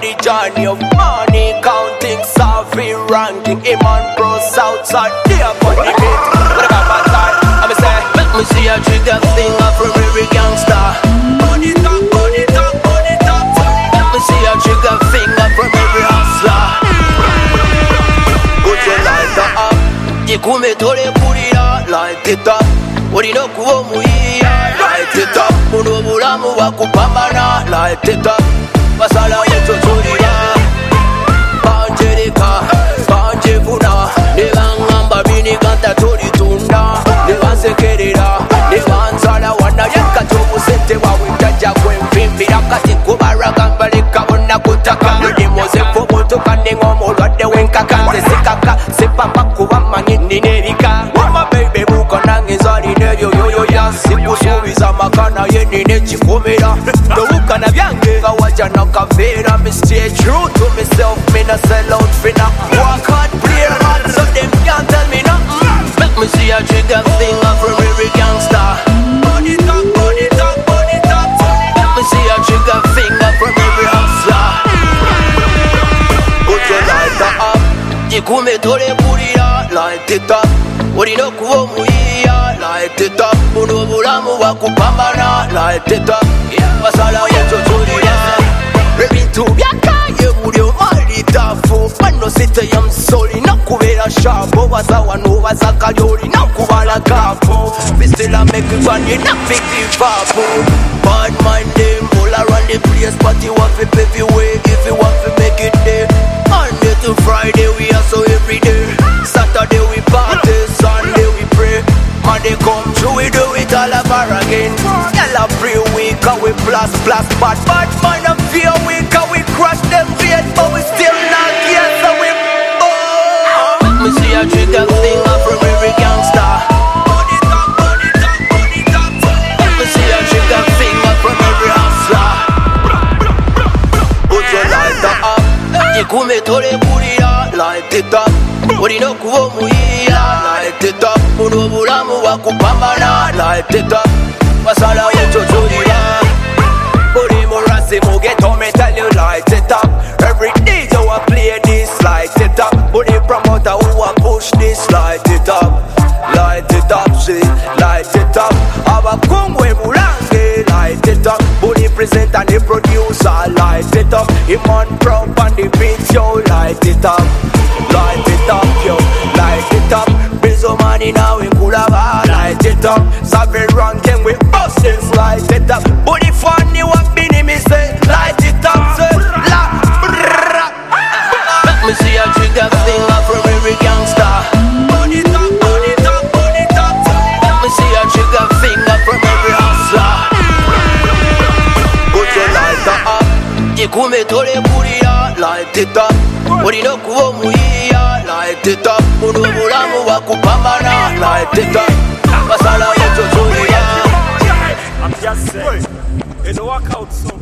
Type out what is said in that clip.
the journey of money counting, solving, ranking. Him and bro Southside, they up on the beat. What about my time? I'ma say, make me see a trigger finger from every gangster. Money talk, money talk, money talk. Let me see a trigger finger from every hustler. Put your lighter up. Jikume tole pulira, light it up. Olina kuba omuyiiya, light it up. Buno bulamu bwakupambana, light it up. Basalawo tutulira, banjereka, banjevuna. Ne bangamba biniganta tulitunda. Ne bansekerera, ne bansala wana yakati obusente bwabwe jjajja gwenvimbira. Kati kubaraga baleka bonna kutaka. Ndimozefu butuka nenga omulwadde w'enkaka. Nze sikaka, sipapa kuba manyi nina ebika. Mama baby buka nange nzalina ebyo yoyoya. Sikusuubiza maka naye nina ekikomera. Towuka na byange nga wajja nakaveera. Me stay true to myself, me no sell out finna. Work hard, play hard, so them can't tell me nothing. Make me see a trigger finger from every gangster. Money talk, money talk, money talk. Let me see a trigger finger from every hustler. Put your lighter up. Jikume tole pulira, light it up. Olina okuba omuyiiya, light it up. Buno bulamu bwakupambana, light it up. Basalawo tutulira, ebintu byakaye buli omu ali taafu. Bano site ya musoli nakubeera shaapu. Baza wano baza kali olina okubala kaapu. Bisela make money na big give up. Bad mind them all around the place, but you want to pave your way if you want to make it there. Monday to Friday we hustle every day. Saturday we party, Sunday we pray. Monday come through, we do it all over again. Y'all pray week and we blast. Bad man and fear week and we crush them fears, but we still not here, so we ball. Let me see a trigger finger from every gangster. Money talk, money talk, money talk. Let me see a trigger finger from every hustler. Put your lighter up. Jikume tole pulira, light it up. Olina okuba omuyiiya, light it up. Buno bulamu bwakupambana, light it up. Basalawo tutulira, buli murasi mugeto me tell you light it up. Every DJ who a play this, light it up. Buli promoter who a push this, light it up. Light it up, see, light it up. Abakungwe mulange, light it up. Buli presenter and the producer, light it up. Him on prop and the beat, yo, light it up. Light it up, yo, light it up. Bizo money now in Kulaba, light it up. Savage ranking with bosses, light it up. Body funny what bini me say, light it up, say, la, brrrra. Let me see a trigger finger from every gangster. Money talk, money talk, money talk. Let me see a trigger finger from every hustler. Put your lighter up. Jikume tole pulira, light it up. Olina okuba omuyiiya, light it up. Buno bulamu bwakupambana, light it up. Basalawo tutulira. I'm just saying, it's a workout song.